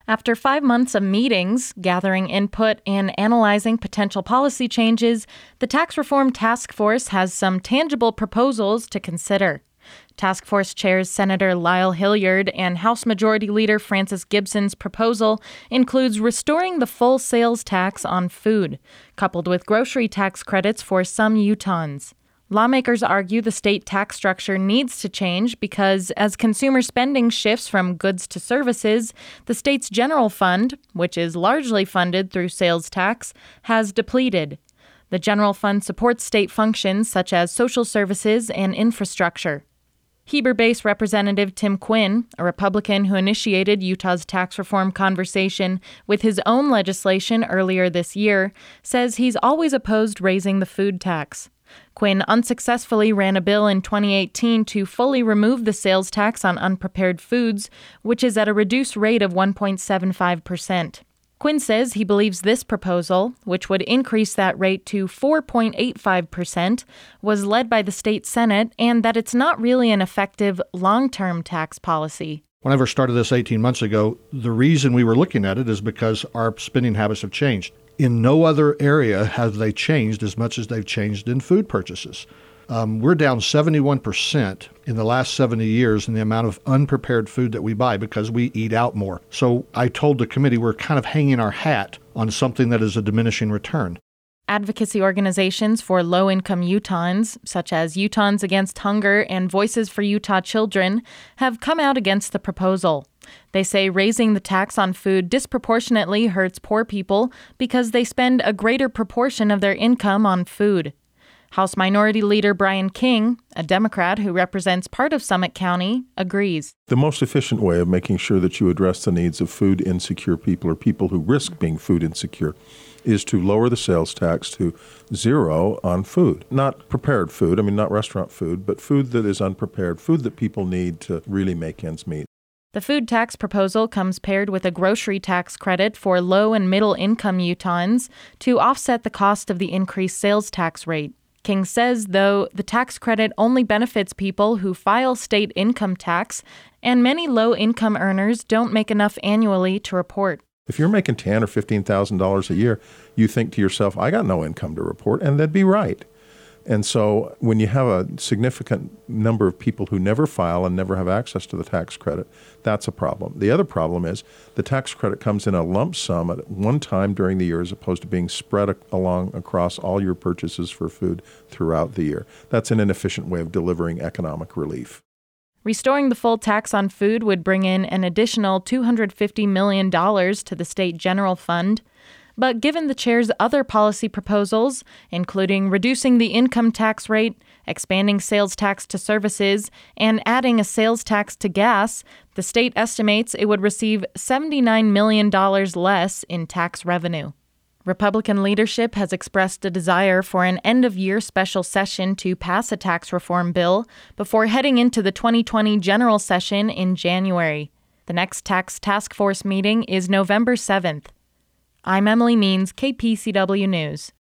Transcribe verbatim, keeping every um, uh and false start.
After five months of meetings, gathering input, and analyzing potential policy changes, the Tax Reform Task Force has some tangible proposals to consider. Task Force chairs Senator Lyle Hilliard and House Majority Leader Francis Gibson's proposal includes restoring the full sales tax on food, coupled with grocery tax credits for some Utahns. Lawmakers argue the state tax structure needs to change because as consumer spending shifts from goods to services, the state's general fund, which is largely funded through sales tax, has depleted. The general fund supports state functions such as social services and infrastructure. Heber-based Representative Tim Quinn, a Republican who initiated Utah's tax reform conversation with his own legislation earlier this year, says he's always opposed raising the food tax. Quinn unsuccessfully ran a bill in twenty eighteen to fully remove the sales tax on unprepared foods, which is at a reduced rate of one point seven five percent. Quinn says he believes this proposal, which would increase that rate to four point eight five percent, was led by the state Senate and that it's not really an effective long-term tax policy. When I first started this eighteen months ago, the reason we were looking at it is because our spending habits have changed. In no other area have they changed as much as they've changed in food purchases. Um, we're down seventy-one percent in the last seventy years in the amount of unprepared food that we buy because we eat out more. So I told the committee we're kind of hanging our hat on something that is a diminishing return. Advocacy organizations for low-income Utahns, such as Utahns Against Hunger and Voices for Utah Children, have come out against the proposal. They say raising the tax on food disproportionately hurts poor people because they spend a greater proportion of their income on food. House Minority Leader Brian King, a Democrat who represents part of Summit County, agrees. The most efficient way of making sure that you address the needs of food insecure people or people who risk being food insecure is to lower the sales tax to zero on food. Not prepared food, I mean not restaurant food, but food that is unprepared, food that people need to really make ends meet. The food tax proposal comes paired with a grocery tax credit for low- and middle-income Utahns to offset the cost of the increased sales tax rate. King says, though, the tax credit only benefits people who file state income tax, and many low-income earners don't make enough annually to report. If you're making ten thousand dollars or fifteen thousand dollars a year, you think to yourself, I got no income to report, and that'd be right. And so when you have a significant number of people who never file and never have access to the tax credit, that's a problem. The other problem is the tax credit comes in a lump sum at one time during the year as opposed to being spread along across all your purchases for food throughout the year. That's an inefficient way of delivering economic relief. Restoring the full tax on food would bring in an additional two hundred fifty million dollars to the state general fund. But given the chair's other policy proposals, including reducing the income tax rate, expanding sales tax to services, and adding a sales tax to gas, the state estimates it would receive seventy-nine million dollars less in tax revenue. Republican leadership has expressed a desire for an end-of-year special session to pass a tax reform bill before heading into the twenty twenty general session in January. The next tax task force meeting is November seventh. I'm Emily Means, K P C W News.